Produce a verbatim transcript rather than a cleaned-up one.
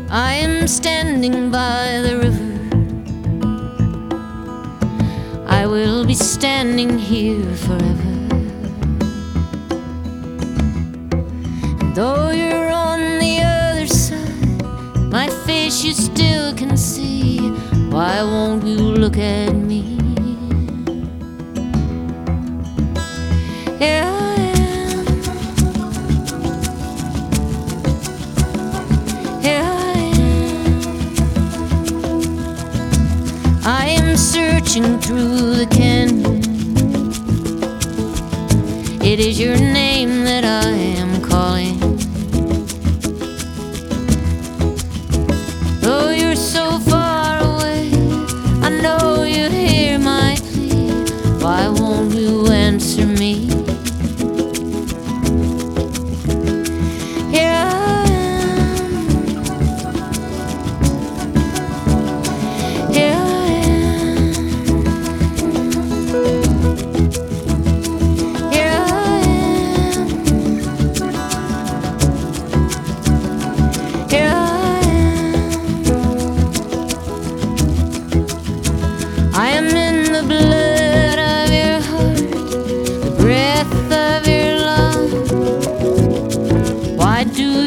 I am standing by the river. I will be standing here forever. And though you're on the other side, my face you still can see. Why won't you look at me? Here I am. Here I am. I am searching through the canyon. It is your name that I am calling. Though you're so far away, I know you hear my plea. Why won't you answer me? Here I am. Here I am. Here I am. Here I am. I am in the blood of your heart, the breath of your love. Why do